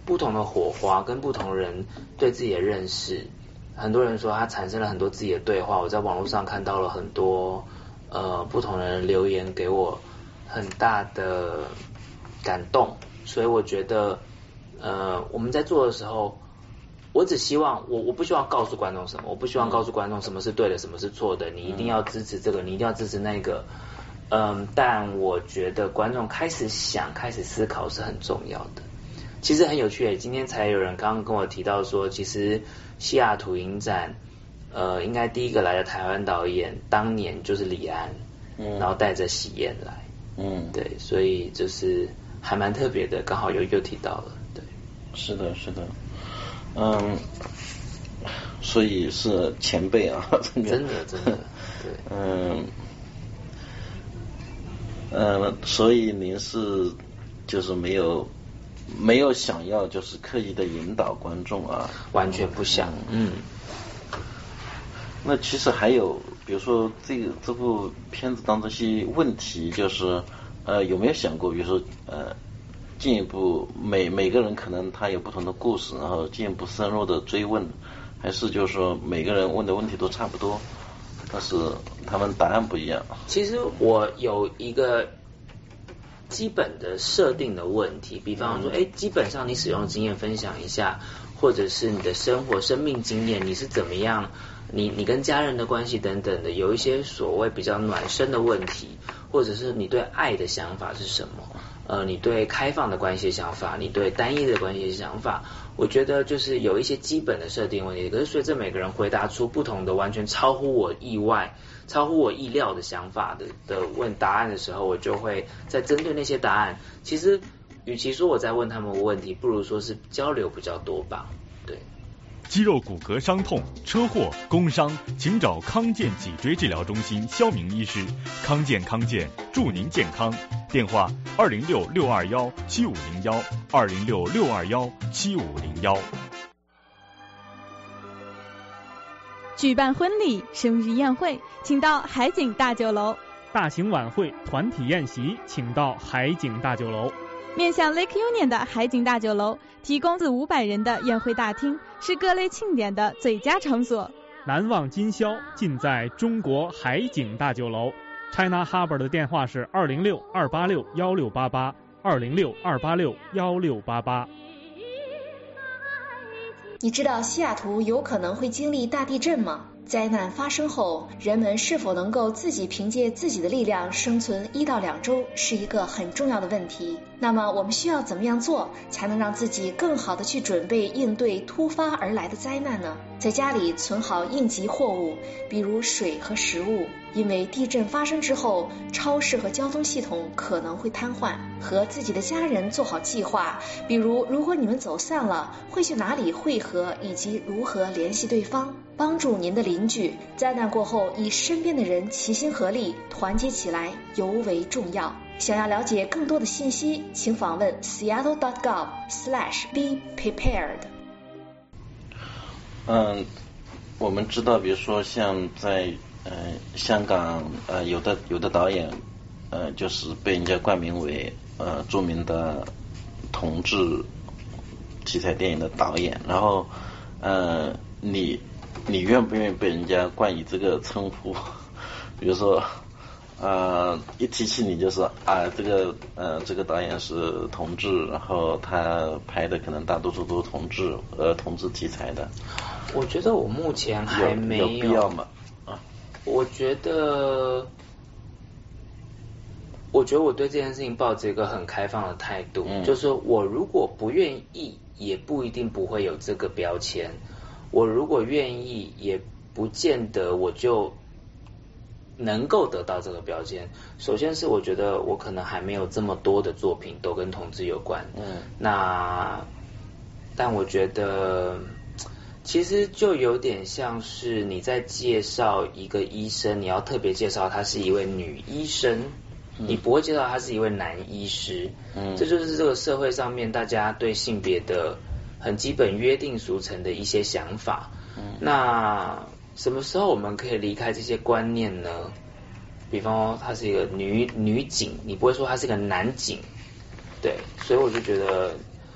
不同的火花跟不同人对自己的认识。很多人说他产生了很多自己的对话，我在网络上看到了很多呃不同的人留言，给我很大的感动。所以我觉得呃我们在做的时候，我只希望我我不希望告诉观众什么，我不希望告诉观众什么是对的，什么是错的，你一定要支持这个，你一定要支持那个。嗯，但我觉得观众开始想、开始思考是很重要的。其实很有趣的，今天才有人刚刚跟我提到说，其实西雅图影展，呃，应该第一个来的台湾导演，当年就是李安，嗯，然后带着喜宴来，嗯，对，所以就是还蛮特别的，刚好有又提到了，对， 是的，是的，嗯，所以是前辈啊， 真的，真的，真的对， 嗯。呃，所以您是就是没有没有想要就是刻意的引导观众啊， 完全不想。嗯。 那其实还有，比如说这个这部片子当中一些问题，就是呃有没有想过，比如说呃进一步每每个人可能他有不同的故事，然后进一步深入的追问，还是就是说每个人问的问题都差不多？但是他们答案不一样。 其实我有一个基本的设定的问题，比方说，哎、嗯，基本上你使用经验分享一下，或者是你的生活、生命经验，你是怎么样，你你跟家人的关系等等的，有一些所谓比较暖身的问题，或者是你对爱的想法是什么？呃，你对开放的关系的想法，你对单一的关系的想法，我觉得就是有一些基本的设定问题。可是随着每个人回答出不同的、完全超乎我意外、超乎我意料的想法的的问答案的时候，我就会在针对那些答案，其实与其说我在问他们问题，不如说是交流比较多吧。对。 肌肉骨骼伤痛、车祸、工伤，请找康健脊椎治疗中心肖明医师。康健康健，祝您健康。电话：二零六六二幺七五零幺，二零六六二幺七五零幺。 举办婚礼、生日宴会，请到海景大酒楼； 大型晚会、团体宴席，请到海景大酒楼。 面向 Lake Union 的海景大酒楼提供四五百人的宴会大厅，是各类庆典的最佳场所。 难忘今宵尽在中国海景大酒楼。China Harbor 的电话是二零六二八六幺六八八，二零六二八六幺六八八。 你知道西雅图有可能会经历大地震吗？灾难发生后，人们是否能够自己凭借自己的力量生存一到两周，是一个很重要的问题。那么我们需要怎么样做，才能让自己更好的去准备应对突发而来的灾难呢？在家里存好应急货物，比如水和食物，因为地震发生之后，超市和交通系统可能会瘫痪。和自己的家人做好计划，比如如果你们走散了，会去哪里汇合，以及如何联系对方。帮助您的邻居，灾难过后与身边的人齐心合力，团结起来尤为重要。想要了解更多的信息，请访问 seattle dot gov slash be prepared。 嗯，我们知道，比如说像在呃香港，呃有的有的导演，呃就是被人家冠名为呃著名的同志题材电影的导演，然后呃你你愿不愿意被人家冠以这个称呼？比如说呃一提起你就是啊这个呃这个导演是同志，然后他拍的可能大多数都是同志呃同志题材的。 我觉得我目前还没有， 有必要吗？啊， 我觉得，我觉得我对这件事情抱着一个很开放的态度，嗯、就是我如果不愿意，也不一定不会有这个标签；我如果愿意，也不见得我就能够得到这个标签。首先是我觉得我可能还没有这么多的作品都跟同志有关，嗯，那但我觉得。其实就有点像是你在介绍一个医生，你要特别介绍他是一位女医生，嗯、你不会介绍他是一位男医师。嗯，这就是这个社会上面大家对性别的很基本约定俗成的一些想法。嗯，那什么时候我们可以离开这些观念呢？比方说他是一个女女警，你不会说他是个男警，对，所以我就觉得。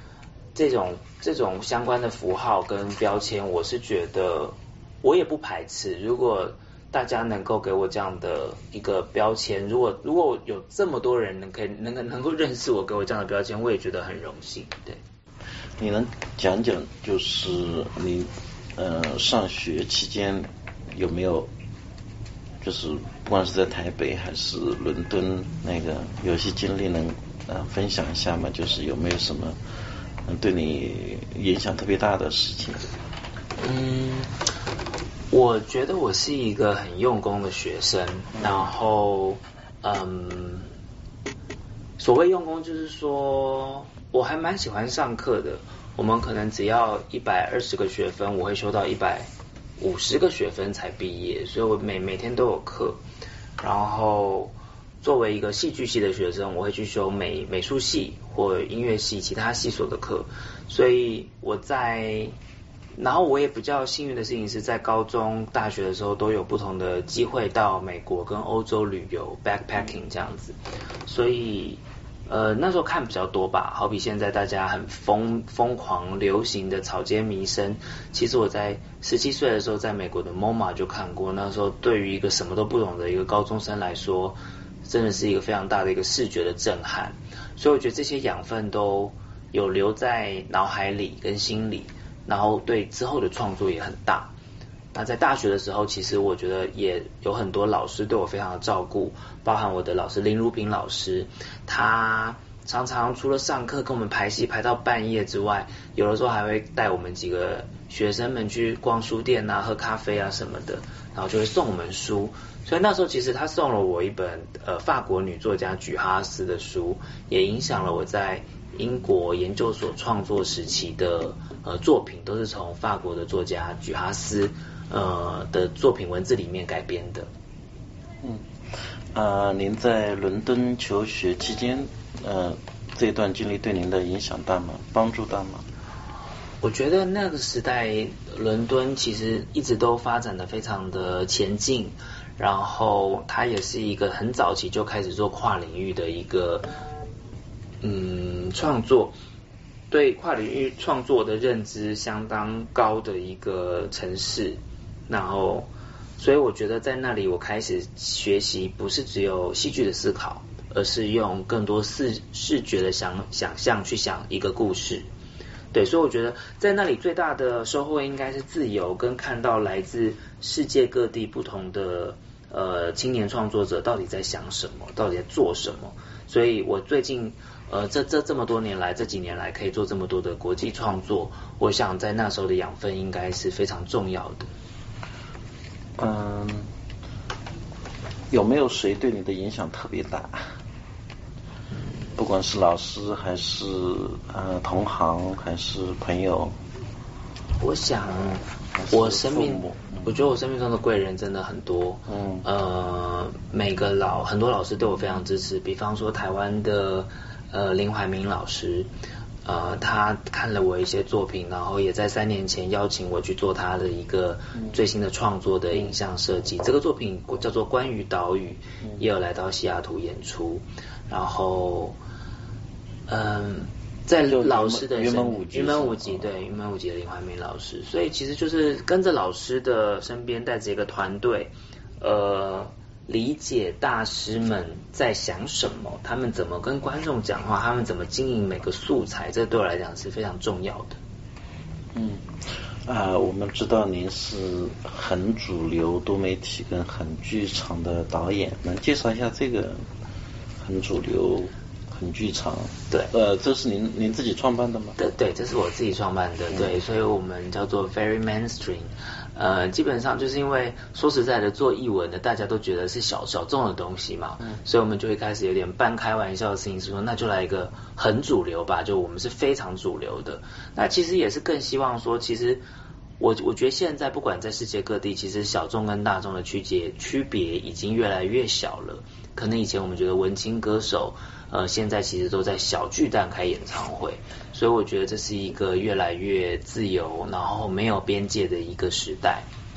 这种这种相关的符号跟标签，我是觉得我也不排斥。如果大家能够给我这样的一个标签，如果如果有这么多人能可以能够能够认识我，给我这样的标签，我也觉得很荣幸。对， 你能讲讲就是你呃上学期间有没有就是不管是在台北还是伦敦那个有些经历能呃分享一下吗？就是有没有什么对你影响特别大的事情？ 嗯，我觉得我是一个很用功的学生，然后嗯，所谓用功就是说我还蛮喜欢上课的。我们可能只要一百二十个学分，我会修到一百五十个学分才毕业，所以我每每天都有课。然后作为一个戏剧系的学生，我会去修美美术系或音乐系其他系所的课，所以我在，然后我也比较幸运的事情是在高中、大学的时候都有不同的机会到美国跟欧洲旅游 backpacking 这样子，所以呃那时候看比较多吧，好比现在大家很疯疯狂流行的草间弥生，其实我在十七岁的时候在美国的 M O M A 就看过，那时候对于一个什么都不懂的一个高中生来说，真的是一个非常大的一个视觉的震撼，所以我觉得这些养分都有留在脑海里跟心里，然后对之后的创作也很大。那在大学的时候，其实我觉得也有很多老师对我非常的照顾，包含我的老师林如萍老师，他常常除了上课跟我们排戏排到半夜之外，有的时候还会带我们几个学生们去逛书店啊、喝咖啡啊什么的，然后就会送我们书。所以那时候其实他送了我一本呃法国女作家举哈斯的书，也影响了我在英国研究所创作时期的呃作品，都是从法国的作家举哈斯呃的作品文字里面改编的。 嗯，呃，您在伦敦求学期间，呃，这段经历对您的影响大吗？帮助大吗？ 我觉得那个时代，伦敦其实一直都发展的非常的前进，然后它也是一个很早期就开始做跨领域的一个嗯创作，对跨领域创作的认知相当高的一个城市，然后所以我觉得在那里我开始学习不是只有戏剧的思考，而是用更多视视觉的想想象去想一个故事。对，所以我觉得在那里最大的收获应该是自由，跟看到来自世界各地不同的呃青年创作者到底在想什么，到底在做什么。所以我最近呃这这这么多年来，这几年来可以做这么多的国际创作，我想在那时候的养分应该是非常重要的。 嗯，有没有谁对你的影响特别大？不管是老师还是呃同行还是朋友， 我想我生命，我觉得我生命中的贵人真的很多。嗯，呃，每个老很多老师对我非常支持，比方说台湾的呃林怀民老师，呃，他看了我一些作品，然后也在三年前邀请我去做他的一个最新的创作的影像设计。这个作品叫做《关于岛屿》，也有来到西雅图演出。然后，嗯，在老师的云门舞集， 云门舞集对云门舞集的林怀民老师，所以其实就是跟着老师的身边带着一个团队，呃，理解大师们在想什么，他们怎么跟观众讲话，他们怎么经营每个素材，这对我来讲是非常重要的。 嗯，啊、呃，我们知道您是很主流多媒体跟很剧场的导演，能介绍一下这个很主流很剧场？ 对， 呃，这是您您自己创办的吗？ 对对，这是我自己创办的，对，所以我们叫做 Very Mainstream。呃，基本上就是因为说实在的，做艺文的大家都觉得是小小众的东西嘛，嗯，所以我们就会开始有点半开玩笑的事情，是说那就来一个很主流吧，就我们是非常主流的。那其实也是更希望说，其实我我觉得现在不管在世界各地，其实小众跟大众的区别区别已经越来越小了。可能以前我们觉得文青歌手，呃，现在其实都在小巨蛋开演唱会，所以我觉得这是一个越来越自由，然后没有边界的一个时代。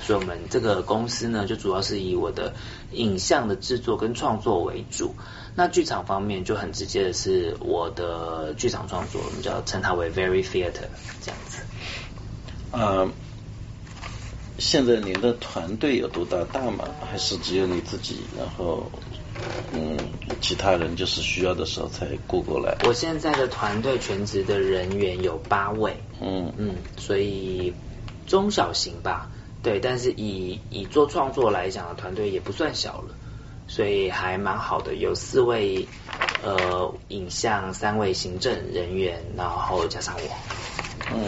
所以我们这个公司呢，就主要是以我的影像的制作跟创作为主。那剧场方面就很直接的是我的剧场创作，我们叫称它为 Very Theater 这样子。 呃，现在您的团队有多大大吗？还是只有你自己？然后，嗯，其他人就是需要的时候才雇过来？ 我现在的团队全职的人员有八位， 嗯嗯，所以中小型吧，对，但是以以做创作来讲，团队也不算小了，所以还蛮好的，有四位呃影像，三位行政人员，然后加上我， 嗯。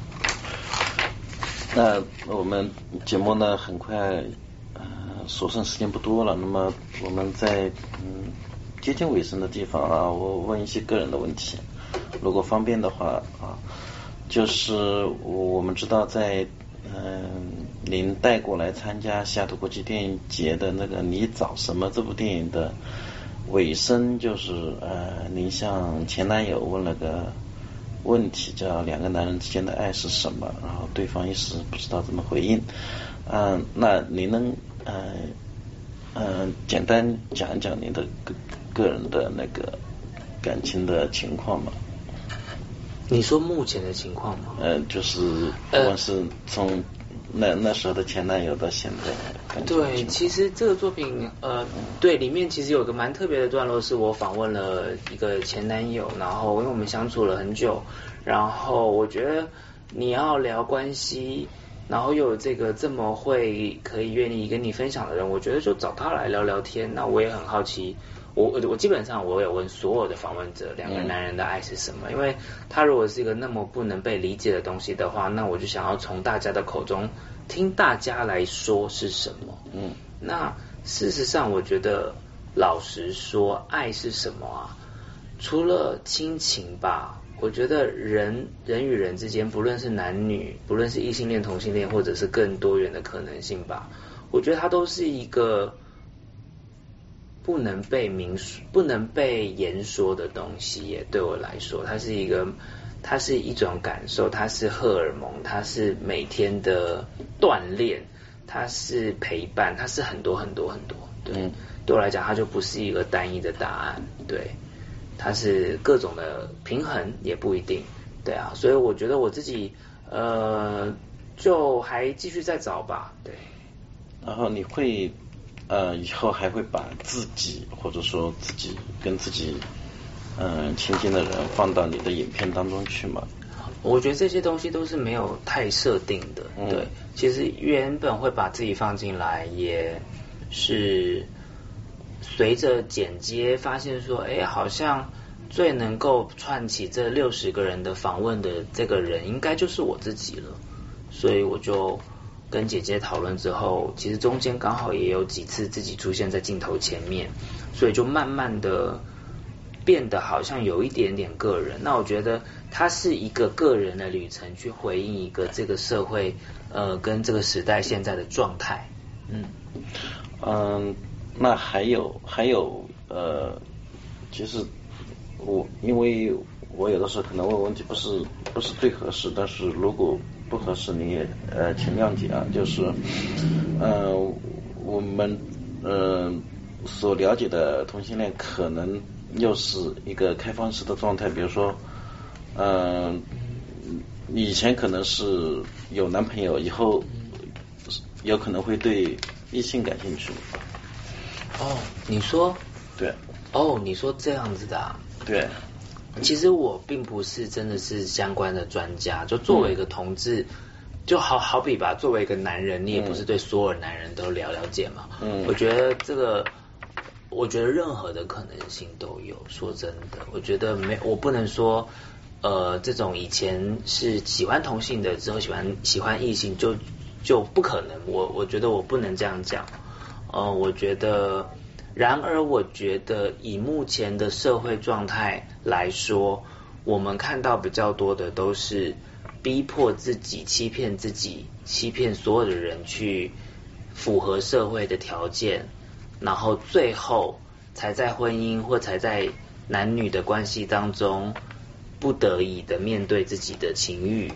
那我们节目呢，很快呃所剩时间不多了。那么我们在嗯接近尾声的地方啊，我问一些个人的问题，如果方便的话啊，就是我们知道在嗯、呃、您带过来参加西雅图国际电影节的那个《你找什么》这部电影的尾声，就是呃您向前男友问了个问题，叫两个男人之间的爱是什么，然后对方一时不知道怎么回应。嗯、呃，那您能呃呃简单讲一讲您的个个人的那个感情的情况吗？ 你说目前的情况吗？ 呃，就是不管是从那那时候的前男友到现在。 对，其实这个作品呃，对，里面其实有个蛮特别的段落，是我访问了一个前男友，然后因为我们相处了很久，然后我觉得你要聊关系，然后又有这个这么会可以愿意跟你分享的人，我觉得就找他来聊聊天。那我也很好奇，我我基本上我有问所有的访问者，两个男人的爱是什么？因为他如果是一个那么不能被理解的东西的话，那我就想要从大家的口中听大家来说是什么。 嗯， 那事实上我觉得老实说，爱是什么啊？除了亲情吧，我觉得人人与人之间，不论是男女，不论是异性恋、同性恋，或者是更多元的可能性吧，我觉得它都是一个不能被明说、不能被言说的东西耶。对我来说，它是一个，它是一种感受，它是荷尔蒙，它是每天的锻炼，它是陪伴，它是很多很多很多。对， 嗯、 对我来讲，它就不是一个单一的答案。对，它是各种的平衡，也不一定。对啊，所以我觉得我自己呃，就还继续在找吧。对， 然后你会。呃，以后还会把自己或者说自己跟自己嗯、呃、亲近的人放到你的影片当中去吗？ 我觉得这些东西都是没有太设定的，嗯、对，其实原本会把自己放进来，也是随着剪接发现说，哎，好像最能够串起这六十个人的访问的这个人，应该就是我自己了，所以我就跟姐姐讨论之后，其实中间刚好也有几次自己出现在镜头前面，所以就慢慢的变得好像有一点点个人。那我觉得它是一个个人的旅程，去回应一个这个社会呃跟这个时代现在的状态。嗯嗯，那还有还有呃，其实我因为我有的时候可能问问题不是不是最合适，但是如果不合适你也呃请谅解啊，就是呃我们呃所了解的同性恋可能又是一个开放式的状态，比如说呃以前可能是有男朋友，以后有可能会对异性感兴趣。 哦，你说对， 哦你说这样子的啊？ 对， 其实我并不是真的是相关的专家，就作为一个同志，嗯、就好好比吧，作为一个男人，你也不是对所有男人都了了解嘛。嗯，我觉得这个，我觉得任何的可能性都有。说真的，我觉得没，我不能说，呃，这种以前是喜欢同性的，之后喜欢喜欢异性就就不可能。我我觉得我不能这样讲。呃，我觉得。然而我觉得以目前的社会状态来说，我们看到比较多的都是逼迫自己、欺骗自己、欺骗所有的人去符合社会的条件，然后最后才在婚姻或才在男女的关系当中不得已的面对自己的情欲，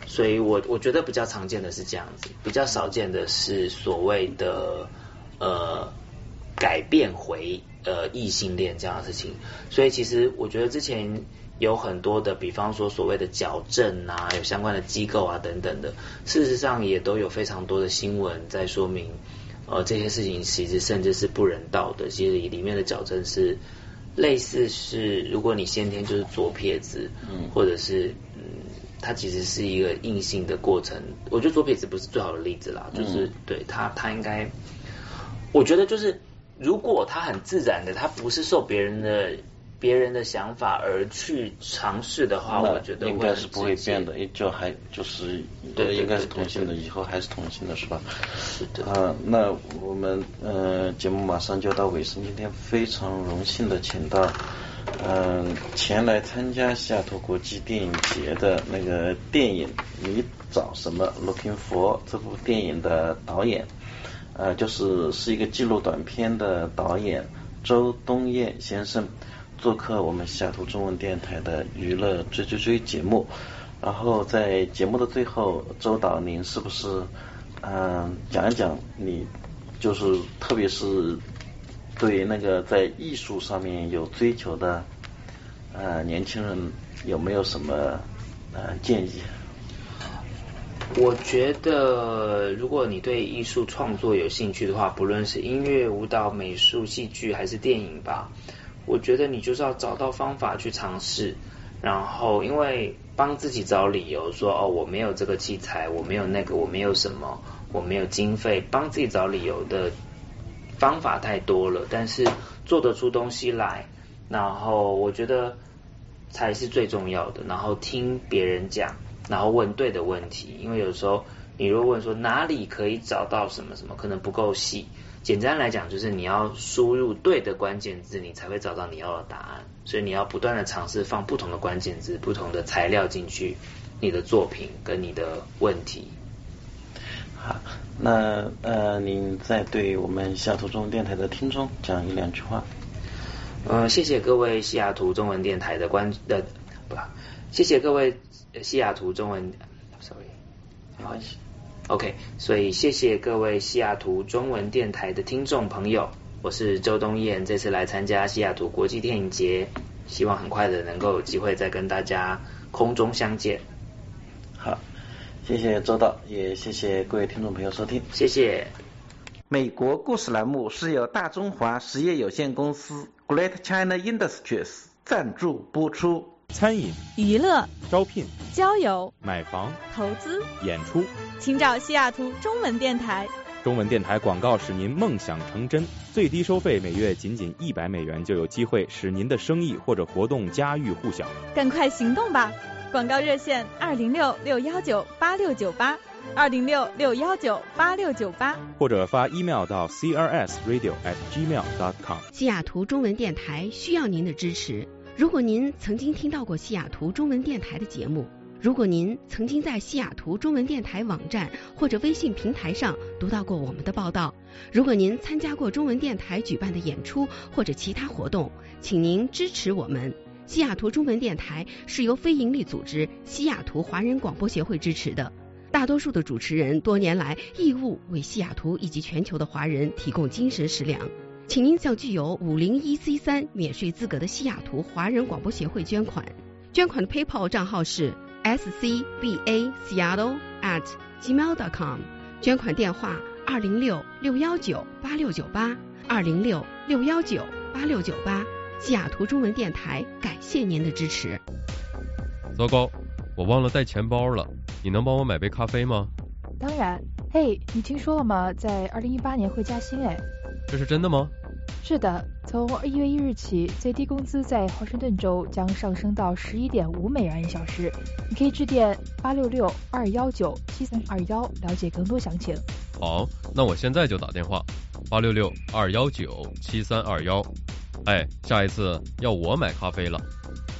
所以我我觉得比较常见的是这样子，比较少见的是所谓的呃改变回呃异性恋这样的事情。所以其实我觉得之前有很多的，比方说所谓的矫正啊，有相关的机构啊等等的，事实上也都有非常多的新闻在说明，呃这些事情其实甚至是不人道的。其实里面的矫正是类似是，如果你先天就是左撇子，嗯，或者是嗯，它其实是一个硬性的过程。我觉得左撇子不是最好的例子啦，就是、嗯、对他他应该，我觉得就是如果他很自然的，他不是受别人的别人的想法而去尝试的话，我觉得应该是不会变的，就还就是对，应该是同性的，以后还是同性的是吧？ 是的。 啊，那我们呃节目马上就到尾声，今天非常荣幸的请到嗯、呃、前来参加西雅图国际电影节的那个电影你找什么 Looking for 这部电影的导演，呃就是是一个纪录短片的导演周东彦先生。做客我们西雅图中文电台的娱乐追追追节目，然后在节目的最后，周导您是不是嗯、呃、讲一讲你就是特别是对那个在艺术上面有追求的呃年轻人有没有什么呃建议？ 我觉得如果你对艺术创作有兴趣的话，不论是音乐、舞蹈、美术、戏剧还是电影吧，我觉得你就是要找到方法去尝试，然后因为帮自己找理由说哦我没有这个器材，我没有那个，我没有什么，我没有经费，帮自己找理由的方法太多了，但是做得出东西来，然后我觉得才是最重要的。然后听别人讲，然后问对的问题，因为有时候你如果问说哪里可以找到什么什么，可能不够细。简单来讲，就是你要输入对的关键字，你才会找到你要的答案。所以你要不断的尝试放不同的关键字、不同的材料进去，你的作品跟你的问题。 好，那呃，您再对我们西雅图中文电台的听众讲一两句话。 呃，谢谢各位西雅图中文电台的观呃不，谢谢各位西雅图中文 ，sorry， 没关系。 OK， 所以谢谢各位西雅图中文电台的听众朋友，我是周东彦，这次来参加西雅图国际电影节，希望很快的能够有机会再跟大家空中相见。 好，谢谢周导，也谢谢各位听众朋友收听， 谢谢。 美国故事栏目是由大中华实业有限公司 Great China Industries 赞助播出。 餐饮、 娱乐、 招聘、 交友、 买房、 投资、 演出， 请找西雅图中文电台。 中文电台广告使您梦想成真，最低收费每月仅仅一百美元，就有机会使您的生意或者活动家喻户晓。 赶快行动吧！广告热线二零六六幺九八六九八，二零六六幺九八六九八， 或者发 email 到 c r s radio at gmail dot com。 西雅图中文电台需要您的支持。如果您曾经听到过西雅图中文电台的节目，如果您曾经在西雅图中文电台网站或者微信平台上读到过我们的报道，如果您参加过中文电台举办的演出或者其他活动，请您支持我们。西雅图中文电台是由非营利组织西雅图华人广播协会支持的，大多数的主持人多年来义务为西雅图以及全球的华人提供精神食粮。请您向具有五零一 C 三 免税资格的西雅图华人广播协会捐款，捐款的 PayPal 账号是 s c b a seattle at gmail dot com， 捐款电话二零六六幺九八六九八，二零六六幺九八六九八。西雅图中文电台感谢您的支持。 糟糕，我忘了带钱包了，你能帮我买杯咖啡吗？ 当然。嘿，你听说了吗？在二零一八年会加薪哎。 这是真的吗？ 是的，从一月一日起，最低工资在华盛顿州将上升到十一点五美元一小时。你可以致电八六六二幺九七三二幺了解更多详情。 好，那我现在就打电话，八六六二幺九七三二幺。哎，下一次要我买咖啡了。